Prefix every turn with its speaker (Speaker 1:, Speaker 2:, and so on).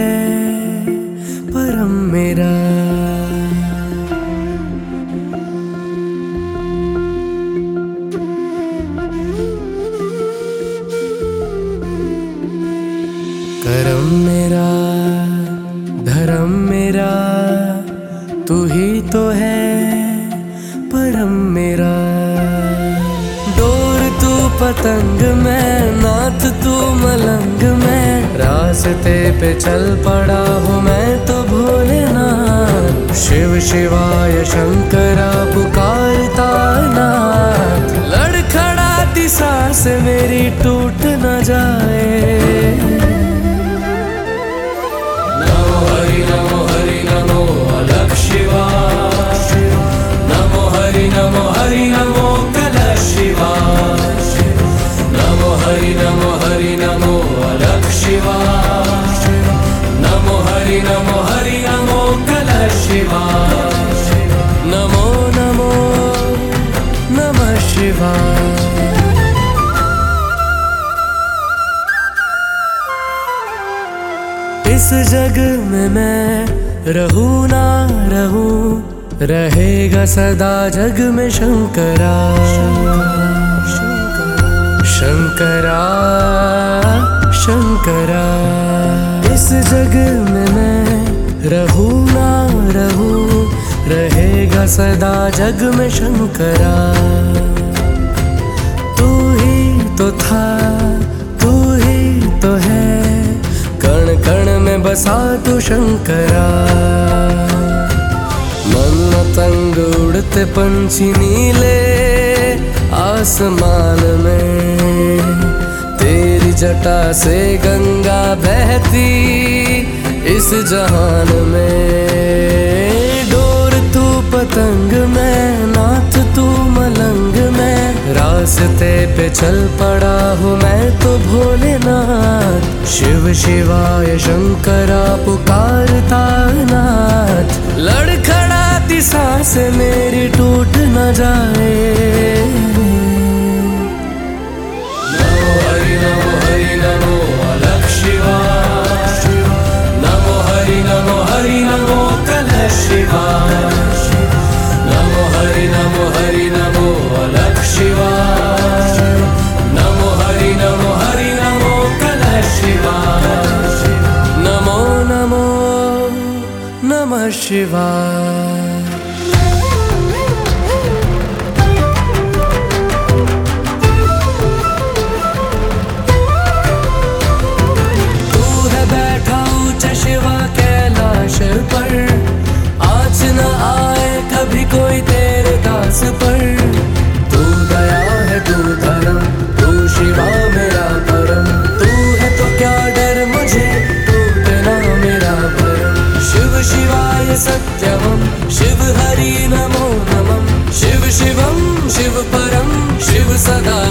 Speaker 1: परम मेरा। करम मेरा धर्म मेरा तू ही तो है परम मेरा। डोर तू पतंग मैं नाथ तू मलंग मैं, रास्ते पे चल पड़ा हूँ मैं तो भोलेनाथ। शिव शिवाय शंकरा पुकारता नाथ, लड़खड़ाती सांस मेरी टूट न जाए। नमो हरि नमो हरि नमो अलग शिवा, नमो हरि नमो कलश शिवा। नमो हरि नमो अलग शिवा, नमो हरि नमो कलश शिवा। नमो नमो नमः शिवाय। इस जग में मैं रहूं ना रहूं, रहेगा सदा जग में शंकरा। शंकरा शंकरा इस जग में मैं रहूं ना रहूं, रहेगा सदा जग में शंकरा। तू ही तो था तू ही तो है, कण कण में बसा तू शंकरा। मन तंग उड़ते पंछी नीले आसमान में, तेरी जटा से गंगा बहती इस जहान में। डोर तू पतंग मैं नाथ तू मलंग मैं, रास्ते पे चल पड़ा हूँ मैं तो भोलेनाथ। शिव शिवाय शंकरा पुकारता नाथ, लड़खड़ाती सांस मेरी टूट न जाए। नमो हरि नमो अलग शिवा, नमो हरि नमो कलश शिवा। नमो हरि नमो अलग शिवा, नमो हरि नमो कलश शिवा। नमो नमो नमः शिवाय। शिवा कैलाश पर आज न आए कभी कोई तेरे दास पर। तू दया है तू धर्म तू शिवा मेरा परम, तू है तो क्या डर मुझे टूटना मेरा भरम। शिव शिवाय सत्यमं शिव हरि नमो नमः, शिव शिवम शिव परम शिव सदा